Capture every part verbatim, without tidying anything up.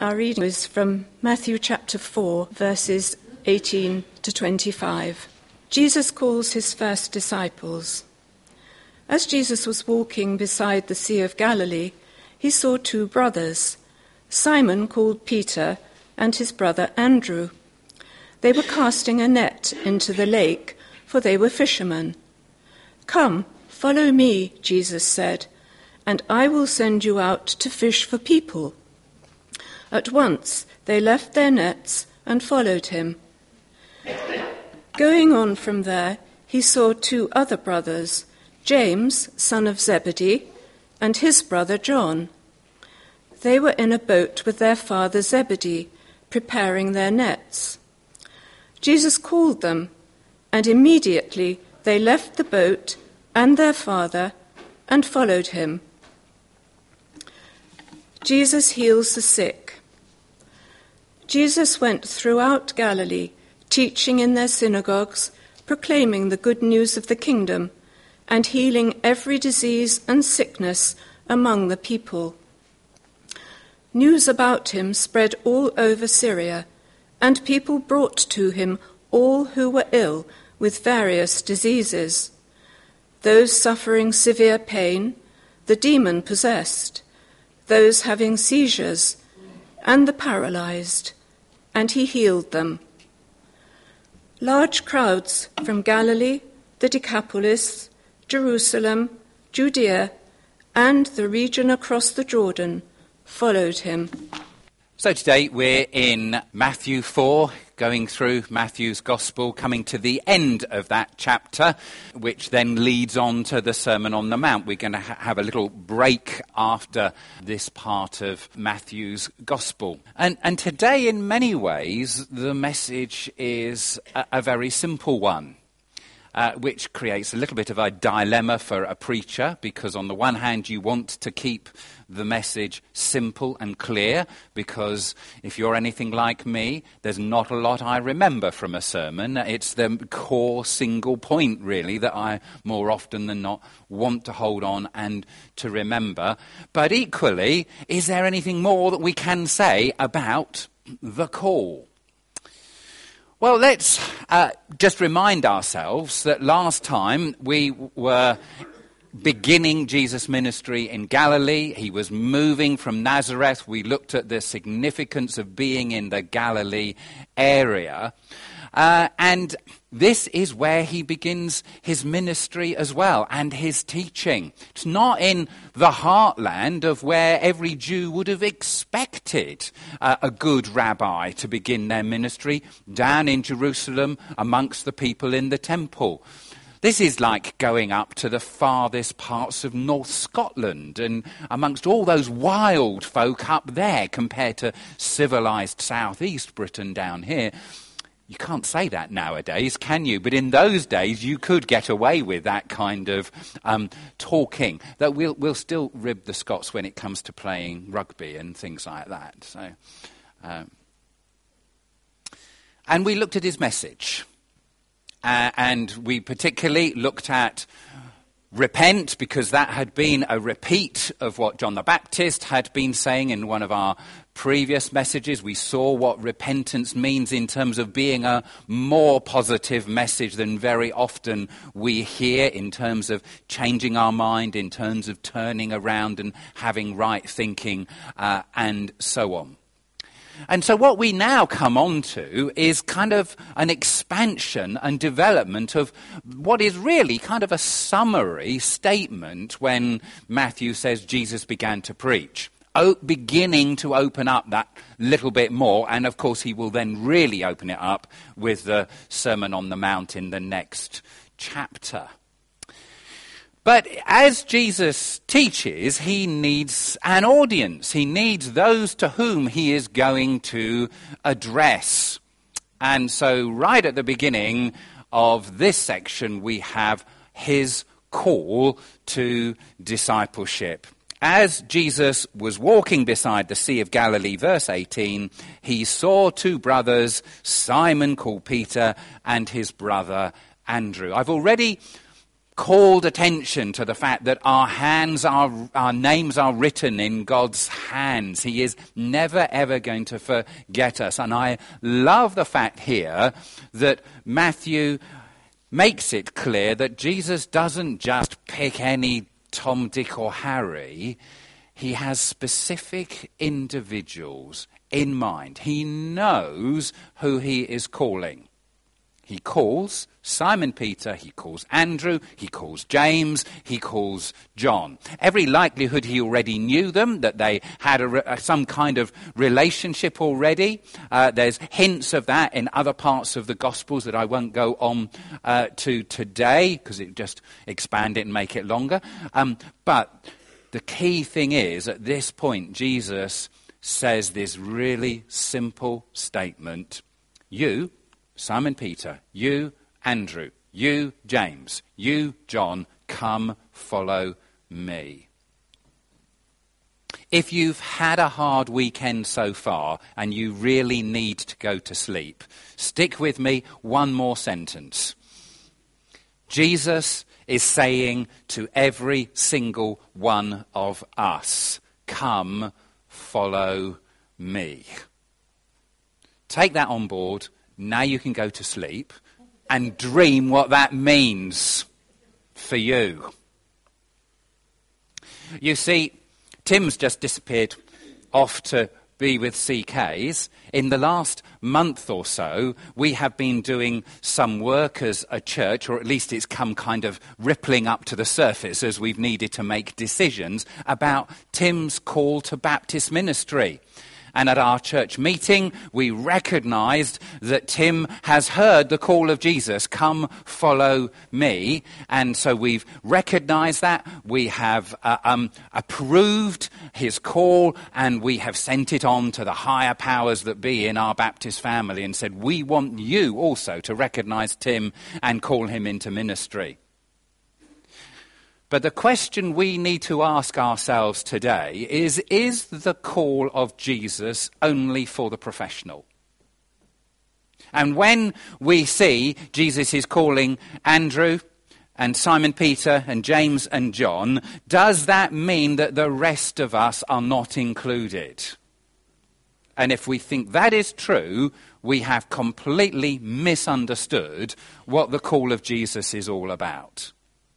Our reading is from Matthew chapter four, verses eighteen to twenty-five. Jesus calls his first disciples. As Jesus was walking beside the Sea of Galilee, he saw two brothers, Simon called Peter and his brother Andrew. They were casting a net into the lake, for they were fishermen. "Come, follow me," Jesus said, "and I will send you out to fish for people." At once they left their nets and followed him. Going on from there, he saw two other brothers, James, son of Zebedee, and his brother John. They were in a boat with their father Zebedee, preparing their nets. Jesus called them, and immediately they left the boat and their father and followed him. Jesus heals the sick. Jesus went throughout Galilee, teaching in their synagogues, proclaiming the good news of the kingdom, and healing every disease and sickness among the people. News about him spread all over Syria, and people brought to him all who were ill with various diseases, those suffering severe pain, the demon-possessed, those having seizures, and the paralyzed, and he healed them. Large crowds from Galilee, the Decapolis, Jerusalem, Judea, and the region across the Jordan followed him. So today we're in Matthew four, going through Matthew's Gospel, coming to the end of that chapter, which then leads on to the Sermon on the Mount. We're going to ha- have a little break after this part of Matthew's Gospel. And, and today, in many ways, the message is a, a very simple one. Uh, which creates a little bit of a dilemma for a preacher, because on the one hand you want to keep the message simple and clear, because if you're anything like me, there's not a lot I remember from a sermon. It's the core single point, really, that I more often than not want to hold on and to remember. But equally, is there anything more that we can say about the call? Well, let's uh, just remind ourselves that last time we were beginning Jesus' ministry in Galilee. He was moving from Nazareth. We looked at the significance of being in the Galilee area. Uh, and this is where he begins his ministry as well, and his teaching. It's not in the heartland of where every Jew would have expected uh, a good rabbi to begin their ministry, down in Jerusalem amongst the people in the temple. This is like going up to the farthest parts of North Scotland and amongst all those wild folk up there compared to civilised southeast Britain down here. You can't say that nowadays, can you? But in those days, you could get away with that kind of um, talking. That we'll, we'll still rib the Scots when it comes to playing rugby and things like that. So, um, and we looked at his message. Uh, and we particularly looked at repent, because that had been a repeat of what John the Baptist had been saying in one of our previous messages. We saw what repentance means in terms of being a more positive message than very often we hear, in terms of changing our mind, in terms of turning around and having right thinking, uh, and so on. And so what we now come on to is kind of an expansion and development of what is really kind of a summary statement when Matthew says Jesus began to preach. O- beginning to open up that little bit more, and of course he will then really open it up with the Sermon on the Mount in the next chapter. But as Jesus teaches, he needs an audience. He needs those to whom he is going to address. And so right at the beginning of this section, we have his call to discipleship. As Jesus was walking beside the Sea of Galilee, verse eighteen, he saw two brothers, Simon called Peter and his brother Andrew. I've already called attention to the fact that our hands are, our names are written in God's hands. He is never, ever going to forget us. And I love the fact here that Matthew makes it clear that Jesus doesn't just pick any Tom, Dick or Harry. He has specific individuals in mind. He knows who he is calling. He calls Simon Peter, he calls Andrew, he calls James, he calls John. Every likelihood he already knew them, that they had a, some kind of relationship already. Uh, there's hints of that in other parts of the Gospels that I won't go on uh, to today, because it would just expand it and make it longer. Um, but the key thing is, at this point, Jesus says this really simple statement. You, Simon Peter, you, Andrew, you, James, you, John, come follow me. If you've had a hard weekend so far and you really need to go to sleep, stick with me one more sentence. Jesus is saying to every single one of us, come follow me. Take that on board. Now you can go to sleep and dream what that means for you. You see, Tim's just disappeared off to be with C Ks. In the last month or so, we have been doing some work as a church, or at least it's come kind of rippling up to the surface as we've needed to make decisions about Tim's call to Baptist ministry. And at our church meeting, we recognised that Tim has heard the call of Jesus, come follow me. And so we've recognised that. We have uh, um, approved his call, and we have sent it on to the higher powers that be in our Baptist family and said, we want you also to recognise Tim and call him into ministry. But the question we need to ask ourselves today is, is the call of Jesus only for the professional? And when we see Jesus is calling Andrew and Simon Peter and James and John, does that mean that the rest of us are not included? And if we think that is true, we have completely misunderstood what the call of Jesus is all about.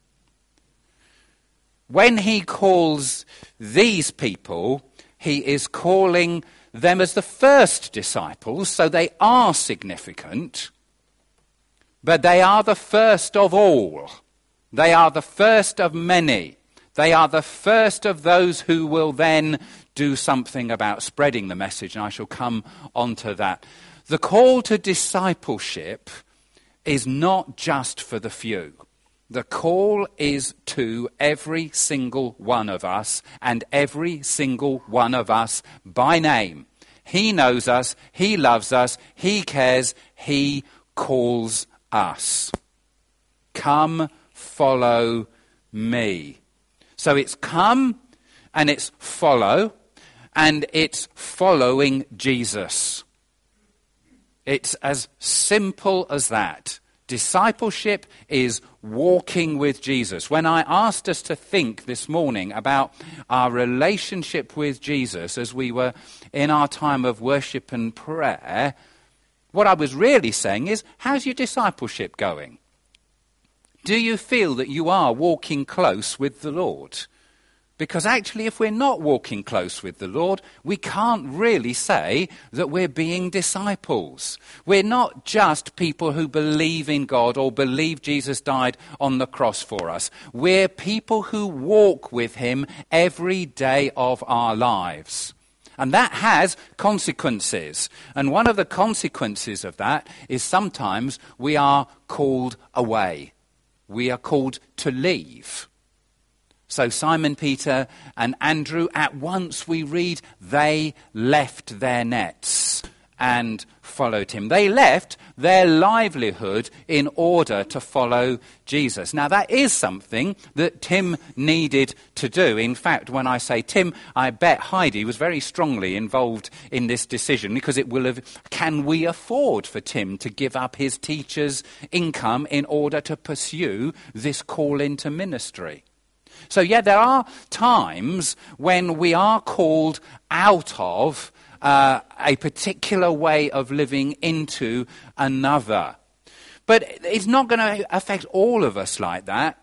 When he calls these people, he is calling them as the first disciples, so they are significant, but they are the first of all. They are the first of many. They are the first of those who will then do something about spreading the message, and I shall come onto that. The call to discipleship is not just for the few. The call is to every single one of us, and every single one of us by name. He knows us, he loves us, he cares, he calls us. Come, follow me. So it's come, and it's follow, and it's following Jesus. It's as simple as that. Discipleship is walking with Jesus. When I asked us to think this morning about our relationship with Jesus as we were in our time of worship and prayer, what I was really saying is, how's your discipleship going? Do you feel that you are walking close with the Lord? Because actually, if we're not walking close with the Lord, we can't really say that we're being disciples. We're not just people who believe in God or believe Jesus died on the cross for us. We're people who walk with him every day of our lives. And that has consequences. And one of the consequences of that is sometimes we are called away. We are called to leave. So Simon Peter and Andrew, at once we read, they left their nets and followed him. They left their livelihood in order to follow Jesus. Now, that is something that Tim needed to do. In fact, when I say Tim, I bet Heidi was very strongly involved in this decision, because it will have, can we afford for Tim to give up his teacher's income in order to pursue this call into ministry? So, yeah, there are times when we are called out of uh, a particular way of living into another. But it's not going to affect all of us like that,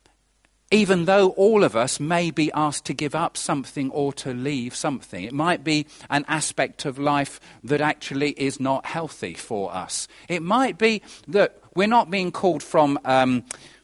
even though all of us may be asked to give up something or to leave something. It might be an aspect of life that actually is not healthy for us. It might be that we're not being called from Um,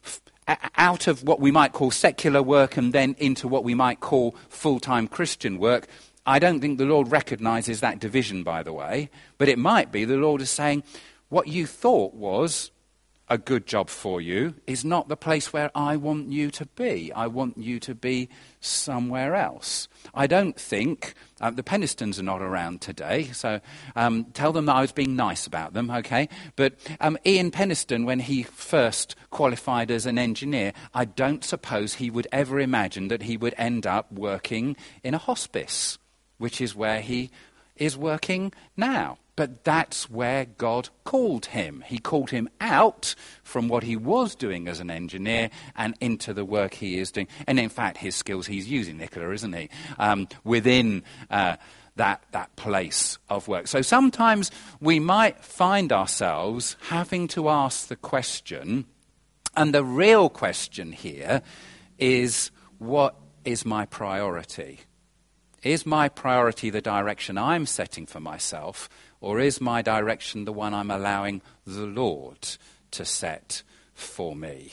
out of what we might call secular work and then into what we might call full-time Christian work. I don't think the Lord recognises that division, by the way, but it might be the Lord is saying, what you thought was a good job for you is not the place where I want you to be. I want you to be somewhere else. I don't think, uh, the Penistons are not around today, so um, tell them that I was being nice about them, okay? But um, Ian Peniston, when he first qualified as an engineer, I don't suppose he would ever imagine that he would end up working in a hospice, which is where he is working now. But that's where God called him. He called him out from what he was doing as an engineer and into the work he is doing. And in fact, his skills he's using, Nicola, isn't he? Um, within uh, that, that place of work. So sometimes we might find ourselves having to ask the question, and the real question here is, what is my priority? Is my priority the direction I'm setting for myself, or is my direction the one I'm allowing the Lord to set for me?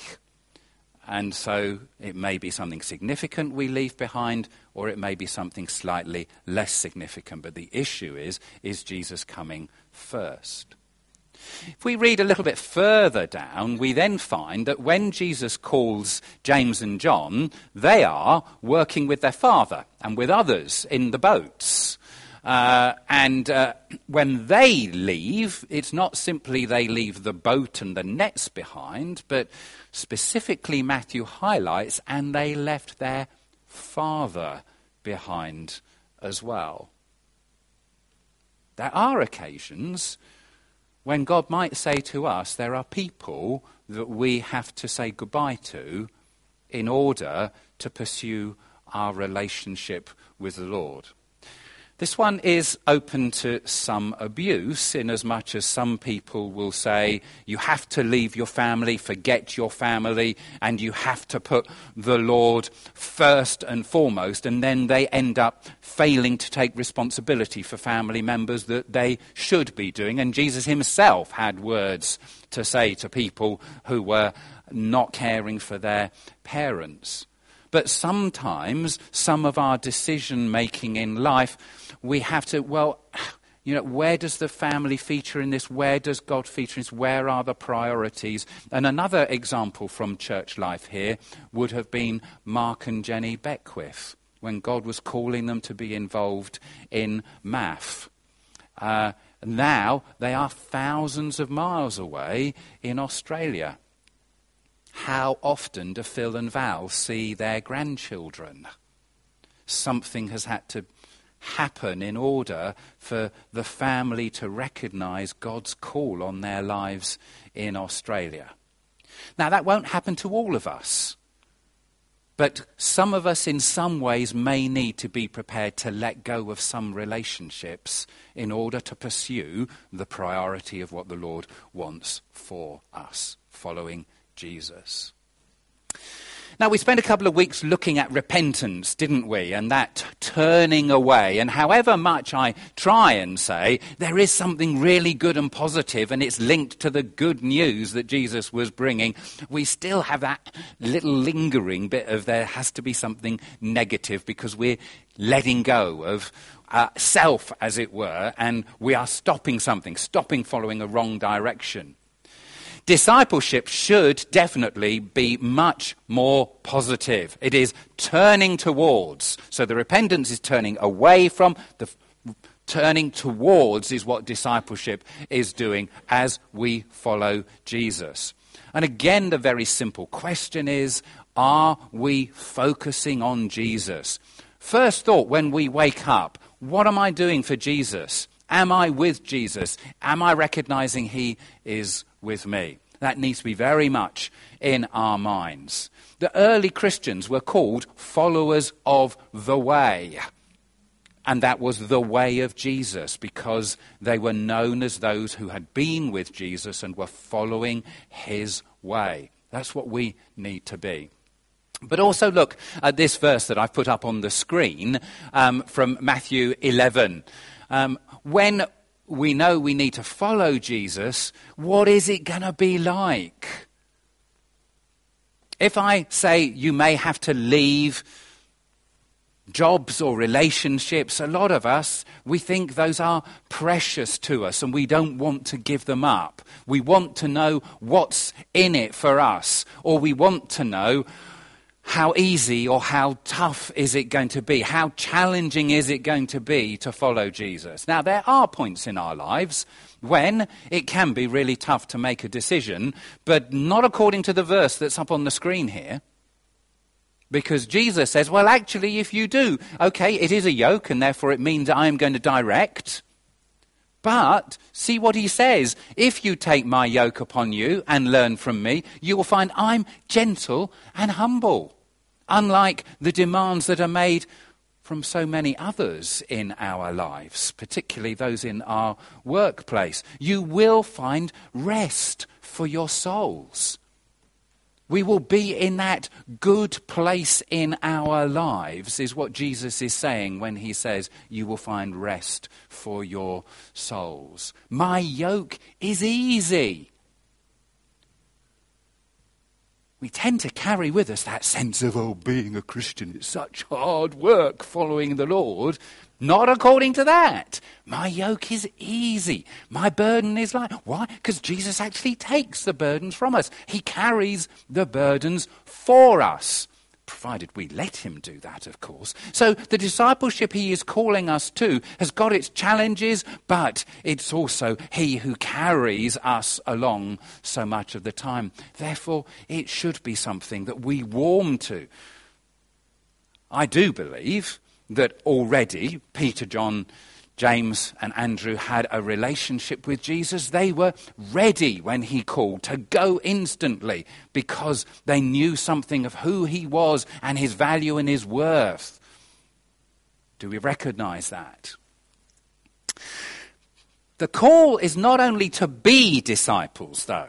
And so it may be something significant we leave behind, or it may be something slightly less significant. But the issue is, is Jesus coming first? If we read a little bit further down, we then find that when Jesus calls James and John, they are working with their father and with others in the boats. Uh, and uh, when they leave, it's not simply they leave the boat and the nets behind, but specifically Matthew highlights, and they left their father behind as well. There are occasions when God might say to us, there are people that we have to say goodbye to in order to pursue our relationship with the Lord. This one is open to some abuse, in as much as some people will say, you have to leave your family, forget your family, and you have to put the Lord first and foremost, and then they end up failing to take responsibility for family members that they should be doing. And Jesus himself had words to say to people who were not caring for their parents. But sometimes some of our decision-making in life, we have to, well, you know, where does the family feature in this? Where does God feature in this? Where are the priorities? And another example from church life here would have been Mark and Jenny Beckwith, when God was calling them to be involved in M A F. Uh, now they are thousands of miles away in Australia. How often do Phil and Val see their grandchildren? Something has had to happen in order for the family to recognise God's call on their lives in Australia. Now, that won't happen to all of us, but some of us in some ways may need to be prepared to let go of some relationships in order to pursue the priority of what the Lord wants for us, following Jesus. Now, we spent a couple of weeks looking at repentance, didn't we? And that turning away. And however much I try and say, there is something really good and positive, and it's linked to the good news that Jesus was bringing, we still have that little lingering bit of there has to be something negative, because we're letting go of uh, self, as it were, and we are stopping something, stopping following a wrong direction. Discipleship should definitely be much more positive. It is turning towards. So the repentance is turning away from, the Turning towards is what discipleship is doing as we follow Jesus. And again, the very simple question is, are we focusing on Jesus? First thought when we wake up, what am I doing for Jesus? Am I with Jesus? Am I recognizing he is with me? That needs to be very much in our minds. The early Christians were called followers of the way. And that was the way of Jesus, because they were known as those who had been with Jesus and were following his way. That's what we need to be. But also look at this verse that I've put up on the screen um, from Matthew eleven. Um, when we know we need to follow Jesus, what is it going to be like? If I say you may have to leave jobs or relationships, a lot of us, we think those are precious to us and we don't want to give them up. We want to know what's in it for us, or we want to know how easy or how tough is it going to be? How challenging is it going to be to follow Jesus? Now, there are points in our lives when it can be really tough to make a decision, but not according to the verse that's up on the screen here. Because Jesus says, well, actually, if you do, okay, it is a yoke, and therefore it means I am going to direct. But see what he says. If you take my yoke upon you and learn from me, you will find I'm gentle and humble. Unlike the demands that are made from so many others in our lives, particularly those in our workplace. You will find rest for your souls. We will be in that good place in our lives, is what Jesus is saying when he says, you will find rest for your souls. My yoke is easy. We tend to carry with us that sense of, oh, being a Christian is such hard work following the Lord. Not according to that. My yoke is easy. My burden is light. Why? Because Jesus actually takes the burdens from us. He carries the burdens for us, provided we let him do that, of course. So the discipleship he is calling us to has got its challenges, but it's also he who carries us along so much of the time. Therefore, it should be something that we warm to. I do believe that already Peter, John, James and Andrew had a relationship with Jesus. They were ready when he called to go instantly because they knew something of who he was and his value and his worth. Do we recognize that? The call is not only to be disciples, though.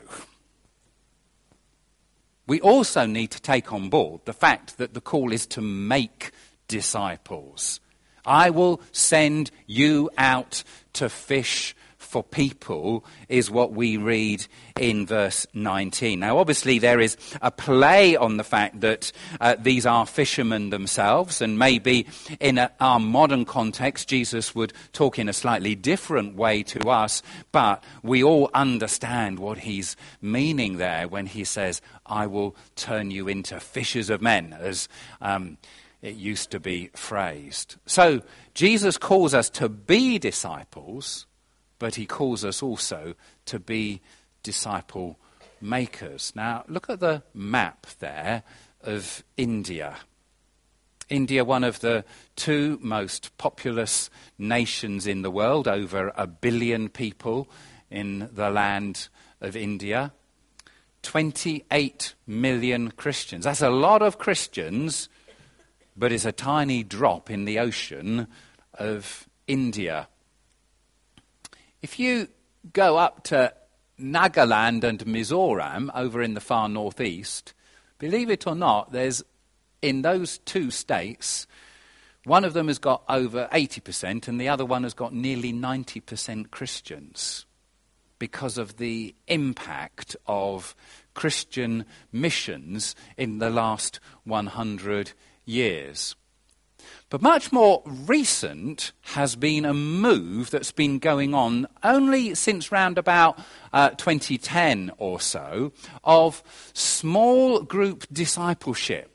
We also need to take on board the fact that the call is to make disciples. I will send you out to fish for people, is what we read in verse nineteen. Now, obviously, there is a play on the fact that uh, these are fishermen themselves, and maybe in a, our modern context, Jesus would talk in a slightly different way to us, but we all understand what he's meaning there when he says, I will turn you into fishers of men, as um it used to be phrased. So Jesus calls us to be disciples, but he calls us also to be disciple makers. Now, look at the map there of India. India, one of the two most populous nations in the world, over a billion people in the land of India. twenty-eight million Christians. That's a lot of Christians, but it's a tiny drop in the ocean of India. If you go up to Nagaland and Mizoram over in the far northeast, believe it or not, there's in those two states, one of them has got over eighty percent and the other one has got nearly ninety percent Christians because of the impact of Christian missions in the last one hundred years. But much more recent has been a move that's been going on only since round about uh, twenty ten or so, of small group discipleship,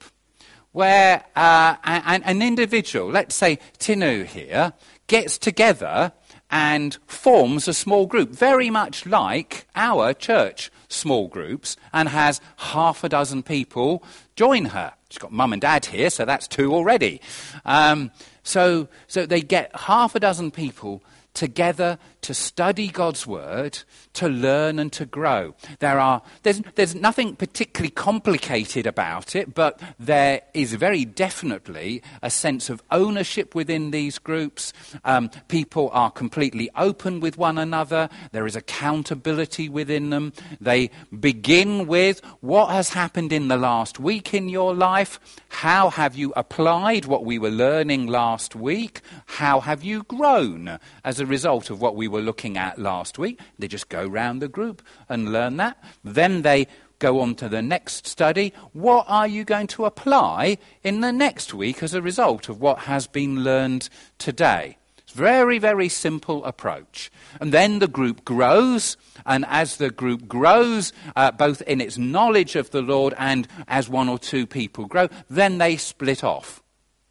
where uh, an, an individual, let's say Tinu here, gets together and forms a small group, very much like our church small groups, and has half a dozen people join her. She's got mum and dad here, so that's two already. Um, so, so they get half a dozen people together to study God's word, to learn and to grow. There are there's there's nothing particularly complicated about it, but there is very definitely a sense of ownership within these groups. Um, people are completely open with one another. There is accountability within them. They begin with what has happened in the last week in your life. How have you applied what we were learning last week? How have you grown as a result of what we were looking at last week? They just go round the group and learn that. Then they go on to the next study. What are you going to apply in the next week as a result of what has been learned today? It's a very, very simple approach. And then the group grows, and as the group grows, uh, both in its knowledge of the Lord and as one or two people grow, then they split off.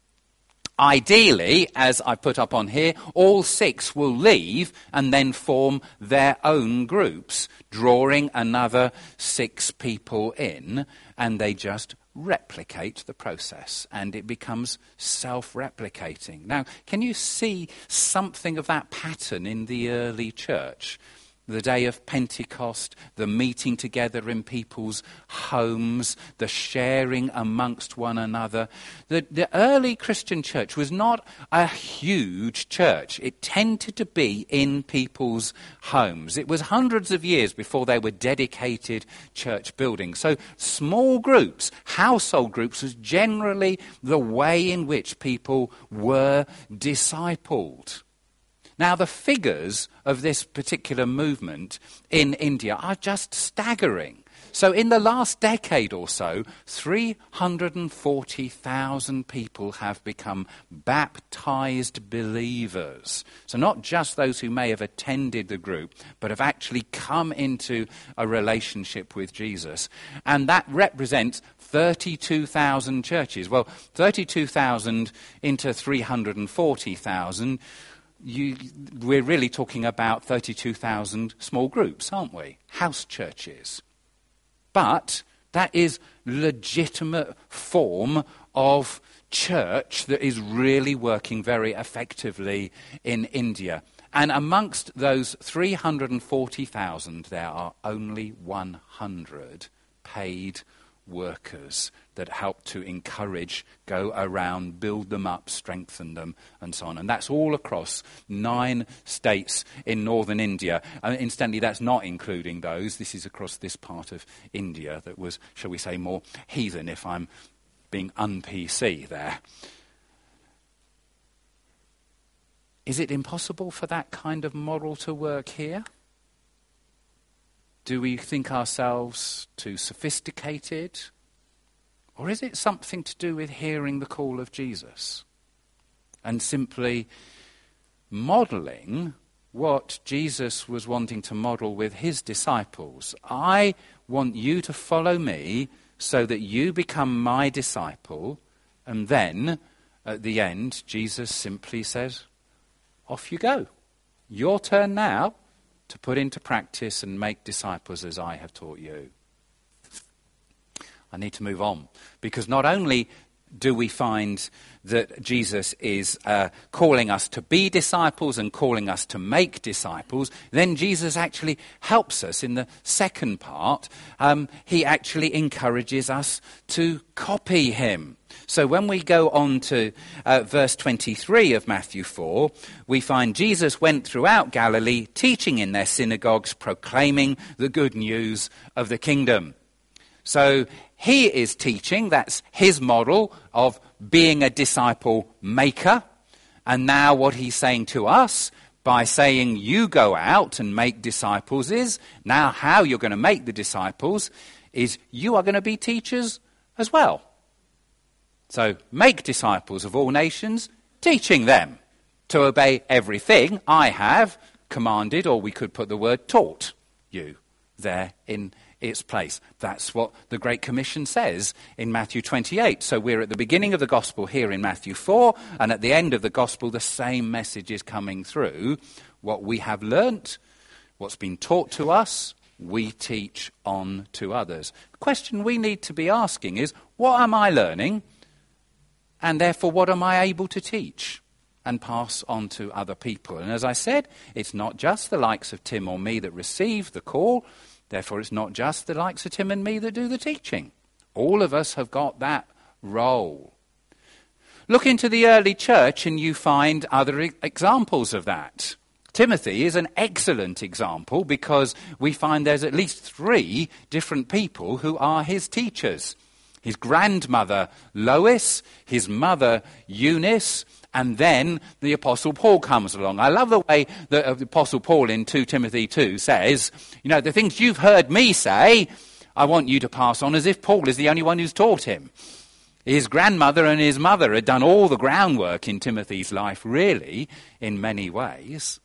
Ideally, as I put up on here, all six will leave and then form their own groups, drawing another six people in, and they just replicate the process, and it becomes self-replicating. Now, can you see something of that pattern in the early church? The day of Pentecost, the meeting together in people's homes, the sharing amongst one another. The, the early Christian church was not a huge church. It tended to be in people's homes. It was hundreds of years before they were dedicated church buildings. So small groups, household groups, was generally the way in which people were discipled. Now, the figures of this particular movement in India are just staggering. So in the last decade or so, three hundred forty thousand people have become baptized believers. So not just those who may have attended the group, but have actually come into a relationship with Jesus. And that represents thirty-two thousand churches. Well, thirty-two thousand into three hundred forty thousand, You, we're really talking about thirty-two thousand small groups, aren't we? House churches. But that is legitimate form of church that is really working very effectively in India. And amongst those three hundred forty thousand, there are only one hundred paid workers that help to encourage, go around, build them up, strengthen them, and so on. And that's all across nine states in northern India. And incidentally, that's not including those. This is across this part of India that was, shall we say, more heathen, if I'm being un-P C there. Is it impossible for that kind of model to work here? Do we think ourselves too sophisticated? Or is it something to do with hearing the call of Jesus and simply modelling what Jesus was wanting to model with his disciples? I want you to follow me so that you become my disciple, and then at the end Jesus simply says, off you go. Your turn now to put into practice and make disciples as I have taught you. I need to move on, because not only do we find that Jesus is uh, calling us to be disciples and calling us to make disciples, then Jesus actually helps us in the second part. Um, he actually encourages us to copy him. So when we go on to uh, verse twenty-three of Matthew four, we find Jesus went throughout Galilee, teaching in their synagogues, proclaiming the good news of the kingdom. So he is teaching, that's his model of being a disciple maker. And now what he's saying to us by saying you go out and make disciples is, now how you're going to make the disciples is you are going to be teachers as well. So make disciples of all nations, teaching them to obey everything I have commanded, or we could put the word taught you there in its place. That's what the Great Commission says in Matthew twenty-eight. So we're at the beginning of the gospel here in Matthew four, and at the end of the gospel the same message is coming through. what we have learnt, what's been taught to us, we teach on to others. The question we need to be asking is, what am I learning? And therefore, what am I able to teach and pass on to other people? And as I said, it's not just the likes of Tim or me that receive the call. Therefore, it's not just the likes of Tim and me that do the teaching. All of us have got that role. Look into the early church and you find other e- examples of that. Timothy is an excellent example because we find there's at least three different people who are his teachers. His grandmother Lois, his mother Eunice, and then the Apostle Paul comes along. I love the way that the Apostle Paul in Second Timothy two says, you know, the things you've heard me say, I want you to pass on as if Paul is the only one who's taught him. His grandmother and his mother had done all the groundwork in Timothy's life, really, in many ways.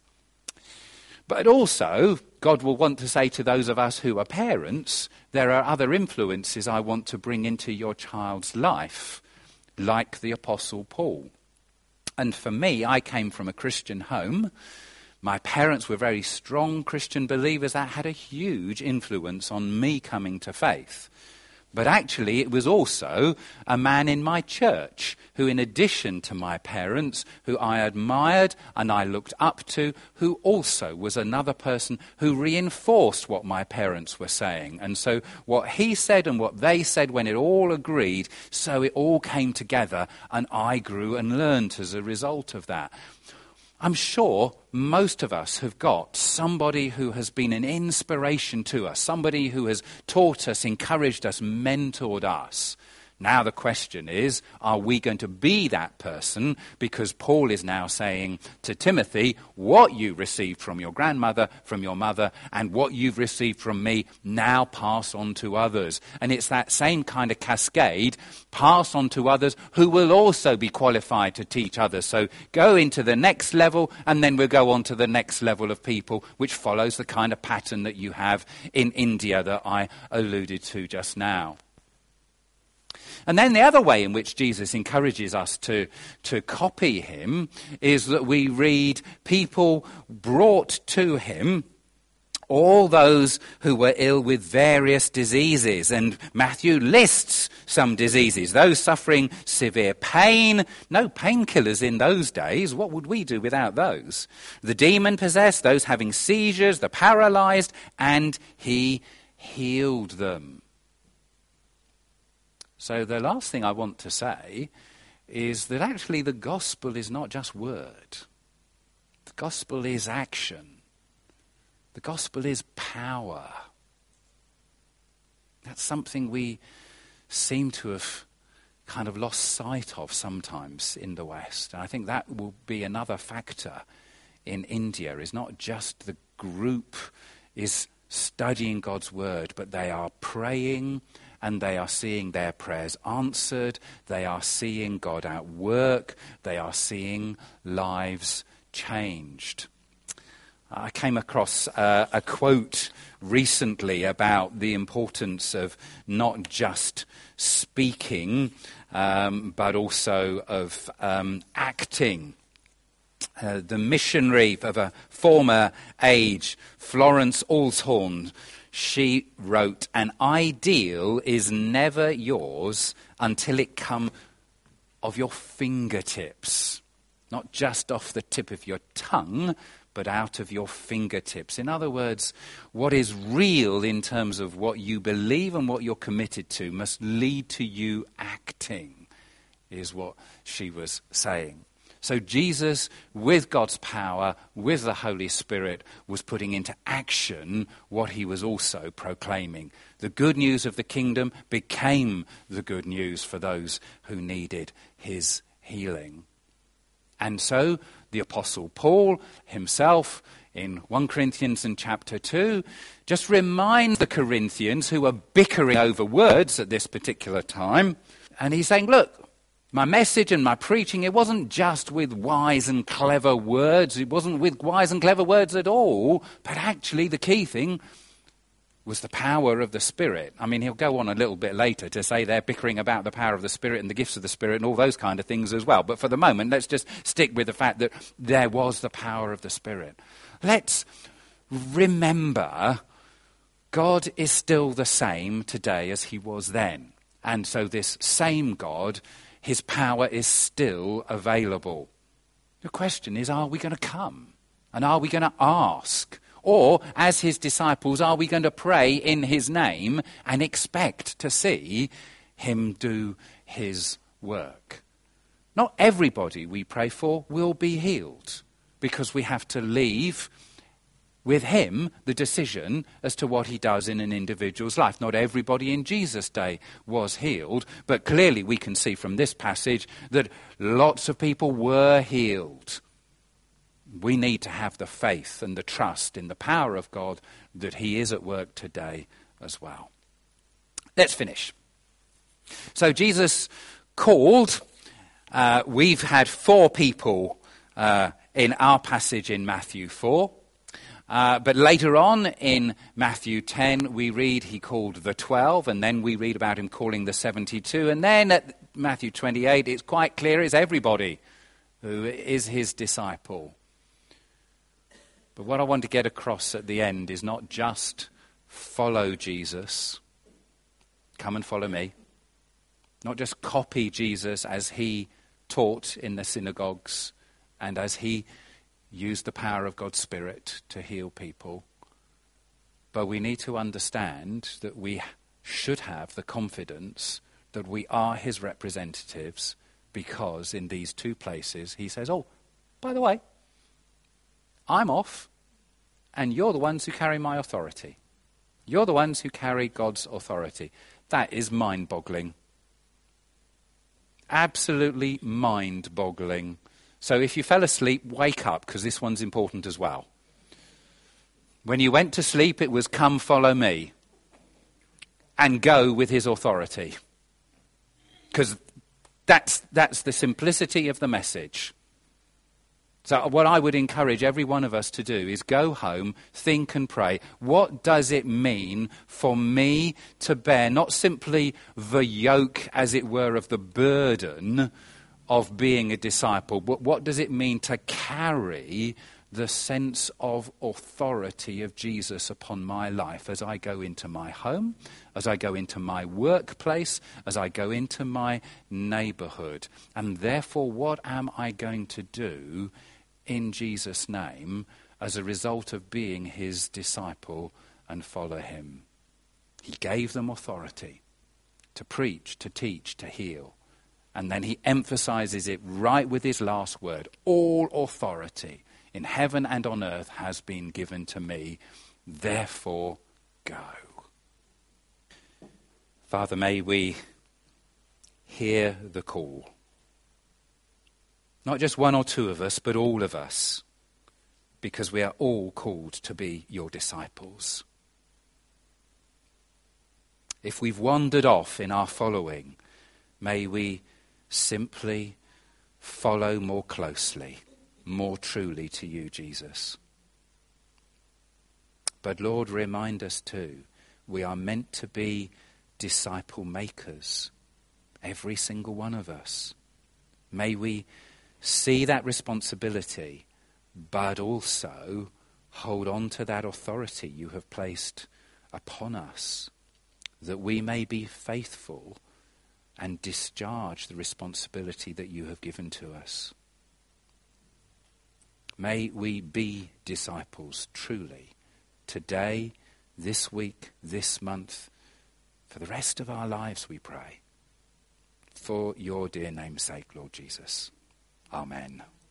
But also, God will want to say to those of us who are parents, there are other influences I want to bring into your child's life, like the Apostle Paul. And for me, I came from a Christian home. My parents were very strong Christian believers. That had a huge influence on me coming to faith. But actually, it was also a man in my church who, in addition to my parents, who I admired and I looked up to, who also was another person who reinforced what my parents were saying. And so what he said and what they said, when it all agreed, so it all came together and I grew and learned as a result of that. I'm sure most of us have got somebody who has been an inspiration to us, somebody who has taught us, encouraged us, mentored us. Now the question is, are we going to be that person? Because Paul is now saying to Timothy, what you received from your grandmother, from your mother, and what you've received from me, now pass on to others. And it's that same kind of cascade, pass on to others who will also be qualified to teach others. So go into the next level, and then we'll go on to the next level of people, which follows the kind of pattern that you have in India that I alluded to just now. And then the other way in which Jesus encourages us to, to copy him is that we read people brought to him, all those who were ill with various diseases. And Matthew lists some diseases, those suffering severe pain. No painkillers in those days. What would we do without those? The demon-possessed, those having seizures, the paralyzed, and he healed them. So the last thing I want to say is that actually the gospel is not just word. The gospel is action. The gospel is power. That's something we seem to have kind of lost sight of sometimes in the West. And I think that will be another factor in India, is not just the group is studying God's word, but they are praying and they are seeing their prayers answered. They are seeing God at work. They are seeing lives changed. I came across uh, a quote recently about the importance of not just speaking, um, but also of um, acting. Uh, the missionary of a former age, Florence Alshorn, she wrote, "An ideal is never yours until it comes of your fingertips, not just off the tip of your tongue, but out of your fingertips." In other words, what is real in terms of what you believe and what you're committed to must lead to you acting, is what she was saying. So Jesus, with God's power, with the Holy Spirit, was putting into action what he was also proclaiming. The good news of the kingdom became the good news for those who needed his healing. And so the Apostle Paul himself, in First Corinthians and chapter two, just reminds the Corinthians who are bickering over words at this particular time. And he's saying, look, my message and my preaching, it wasn't just with wise and clever words. It wasn't with wise and clever words at all. But actually the key thing was the power of the Spirit. I mean, he'll go on a little bit later to say they're bickering about the power of the Spirit and the gifts of the Spirit and all those kind of things as well. But for the moment, let's just stick with the fact that there was the power of the Spirit. let's remember God is still the same today as he was then. And so this same God, his power is still available. The question is, are we going to come? And are we going to ask? Or, as his disciples, are we going to pray in his name and expect to see him do his work? Not everybody we pray for will be healed, because we have to leave with him the decision as to what he does in an individual's life. Not everybody in Jesus' day was healed, but clearly we can see from this passage that lots of people were healed. We need to have the faith and the trust in the power of God that he is at work today as well. Let's finish. So Jesus called, uh, we've had four people uh, in our passage in Matthew four. Uh, but later on in Matthew ten, we read he called the twelve, and then we read about him calling the seventy-two. And then at Matthew twenty-eight, it's quite clear it's everybody who is his disciple. But what I want to get across at the end is not just follow Jesus, come and follow me, not just copy Jesus as he taught in the synagogues and as he used the power of God's Spirit to heal people. But we need to understand that we should have the confidence that we are his representatives, because in these two places he says, oh, by the way, I'm off and you're the ones who carry my authority. You're the ones who carry God's authority. That is mind-boggling. Absolutely mind-boggling. So if you fell asleep, wake up, because this one's important as well. When you went to sleep, it was come follow me and go with his authority. Because that's, that's the simplicity of the message. So what I would encourage every one of us to do is go home, think and pray. What does it mean for me to bear not simply the yoke, as it were, of the burden of being a disciple, but what does it mean to carry the sense of authority of Jesus upon my life as I go into my home, as I go into my workplace, as I go into my neighborhood? And therefore, what am I going to do in Jesus' name as a result of being his disciple and follow him? He gave them authority to preach, to teach, to heal. And then he emphasizes it right with his last word. All authority in heaven and on earth has been given to me. Therefore, go. Father, may we hear the call. Not just one or two of us, but all of us. Because we are all called to be your disciples. If we've wandered off in our following, may we simply follow more closely, more truly to you, Jesus. But Lord, remind us too, we are meant to be disciple makers, every single one of us. May we see that responsibility, but also hold on to that authority you have placed upon us, that we may be faithful and discharge the responsibility that you have given to us. May we be disciples truly, today, this week, this month, for the rest of our lives, we pray. For your dear name's sake, Lord Jesus. Amen.